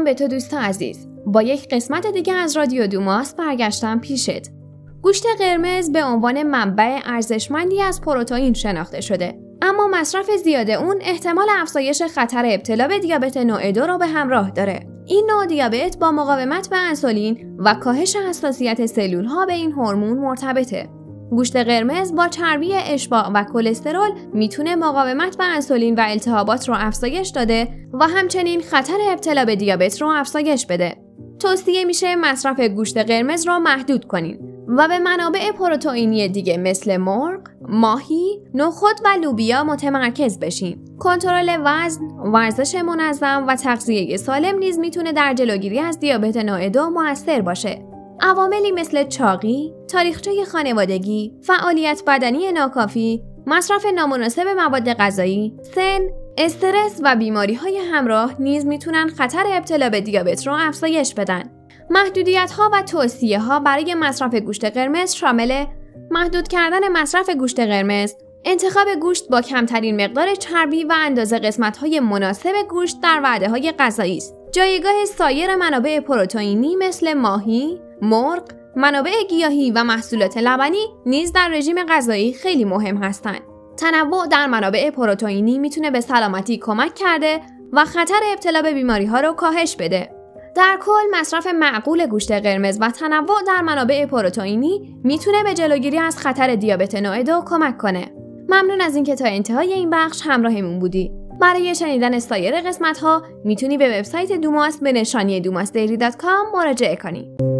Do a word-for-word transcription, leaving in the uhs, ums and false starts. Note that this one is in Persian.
به تو دوست عزیز. با یک قسمت دیگه از رادیو دوماس برگشتم پیشت. گوشت قرمز به عنوان منبع ارزشمندی از پروتئین شناخته شده، اما مصرف زیاد اون احتمال افزایش خطر ابتلا به دیابت نوع دو را به همراه داره. این نوع دیابت با مقاومت به انسولین و کاهش حساسیت سلول‌ها به این هورمون مرتبطه. گوشت قرمز با چربی اشباع و کلسترول میتونه مقاومت به انسولین و التهابات رو افزایش داده و همچنین خطر ابتلا به دیابت رو افزایش بده. توصیه میشه مصرف گوشت قرمز را محدود کنین و به منابع پروتئینی دیگه مثل مرغ، ماهی، نخود و لوبیا متمرکز بشین. کنترل وزن، ورزش منظم و تغذیه سالم نیز میتونه در جلوگیری از دیابت نوع دو مؤثر باشه. عواملی مثل چاقی، تاریخچه خانوادگی، فعالیت بدنی ناکافی، مصرف نامناسب مواد غذایی، سن، استرس و بیماری‌های همراه نیز میتونن خطر ابتلا به دیابت رو افزایش بدن. محدودیت‌ها و توصیه‌ها برای مصرف گوشت قرمز شامل محدود کردن مصرف گوشت قرمز، انتخاب گوشت با کمترین مقدار چربی و اندازه قسمت‌های مناسب گوشت در وعده‌های غذایی است. جایگاه سایر منابع پروتئینی مثل ماهی، مرغ، منابع گیاهی و محصولات لبنی نیز در رژیم غذایی خیلی مهم هستند. تنوع در منابع پروتئینی میتونه به سلامتی کمک کرده و خطر ابتلا به بیماری‌ها رو کاهش بده. در کل مصرف معقول گوشت قرمز و تنوع در منابع پروتئینی میتونه به جلوگیری از خطر دیابت نوع دو کمک کنه. ممنون از اینکه تا انتهای این بخش همراهمون بودی. برای شنیدن سایر قسمت‌ها میتونی به وبسایت دوماس به نشانی دوماس دیلی دات کام مراجعه کنی.